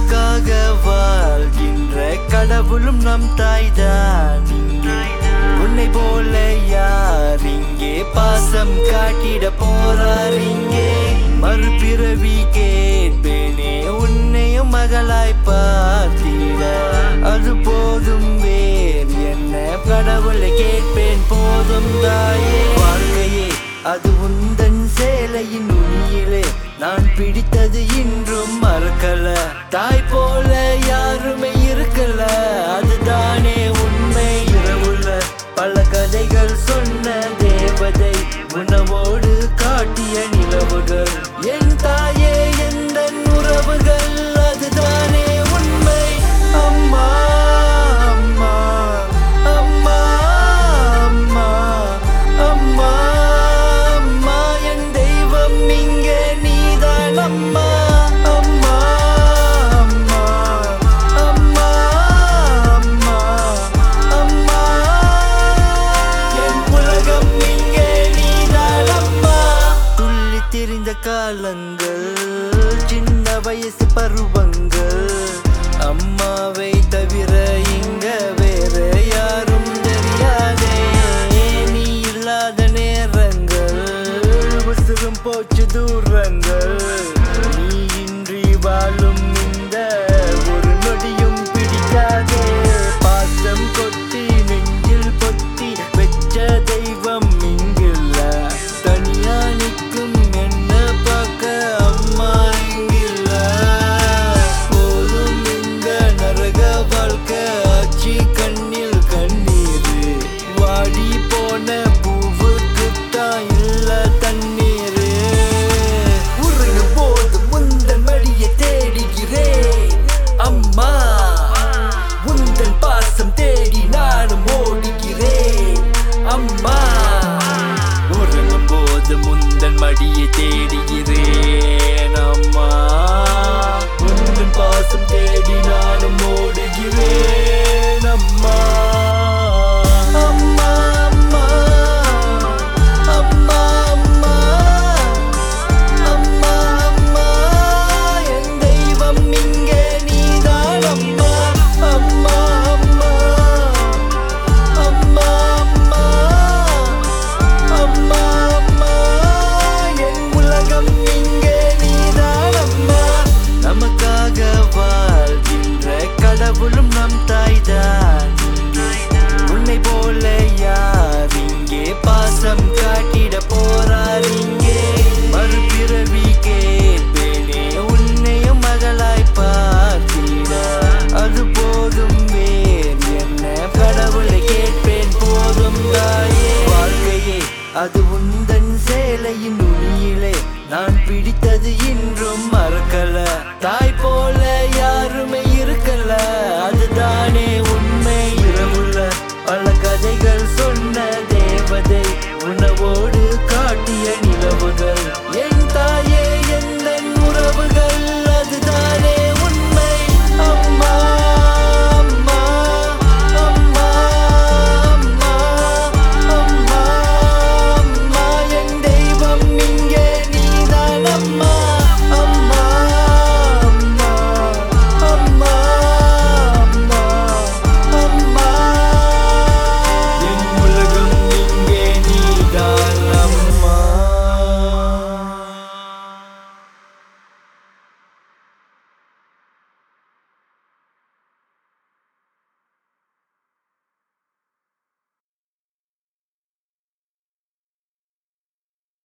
நமக்காக வாழ்கின்ற கடவுளும் நம் தாய்தான். உன்னை போல யார் இங்கே பாசம் காட்டிட போறார் இங்கே? மறுபிறவி கேட்பேனே உன்னையும் மகளாய் பார்த்திட, அது போதும் வேறு என்ன கடவுளை கேட்பேன் போதும் தாயே. வாழ்க்கையே அது உந்தன் சேலையின் நுனியிலே நான் பிடித்தது இன்றும் மறக்கல. தாய் போல யாருமே இருக்கல, அதுதானே உண்மை. இரவுல பல கதைகள் சொன்ன தேவதை, உணவோடு காட்டிய நிலவுகள், என் தாயே எந்த உறவுகள், அதுதானே உண்மை. அம்மா அம்மா அம்மா அம்மா அம்மா அம்மா என் தெய்வம் இங்கே நீதான் அம்மா. அம்மா அம்மா அம்மா அம்மா அம்மா என் உலகம் இங்கே நீதான் அம்மா. துள்ளி திரிந்த காலங்கள், சின்ன வயசு பருவங்கள், அம்மாவை தவிர இங்க வேற யாரும் தெரியாதே. நீ இல்லாத நேரங்கள் உசுரும் போச்சு தூரங்கள், நீ இன்றி வாழும் இந்த ஒரு நொடியும் பிடிக்காதே. பாசம் கொட்டி நெஞ்சில் பொத்தி வெச்ச தெய்வம் இங்கில்ல, தனியா நிற்கும் என்ன பார்க்க அம்மா இங்கில்ல. போதும் இந்த நரக வாழ்க்கை ஆச்சி கண்ணில் கண்ணீரு, வாடி போன பூவுக்குத்தான் இல்ல தண்ணீரு. உறங்கும் போது முந்தன் மடியை தேடுகிறேன் அம்மா, உந்தன் பாசம் தேடி நானும் ஓடுகிறேன் அம்மா. உறங்கும் போது முந்தன் மடியை தேடுகிறேன் அம்மா, உந்தன் பாசம் தேடி நானும் ஓடுகிறேன் அம்மா. அம்மா அம்மா அம்மா அம்மா அம்மா அம்மா என் தெய்வம் இங்கே நீதான் அம்மா. அம்மா அம்மா அம்மா அம்மா அம்மா அம்மா என் உலகம் இங்கே நீதான் அம்மா. நமக்காக வாழ்கின்ற கடவுளும் நம் தாய்தான். உன்னை போல யார் இங்கே பாசம் காட்டிட போறார் இங்கே? மறுபிறவி கேட்பேனே உன்னையும் மகளாய் பார்த்திட, அது போதும் வேறு என்ன கடவுளை கேட்பேன் போதும் தாயே. வாழ்க்கையே அது உந்தன் சேலையின் நுனியிலே நான் பிடித்தது இன்றும் மறக்கல. தாய் போல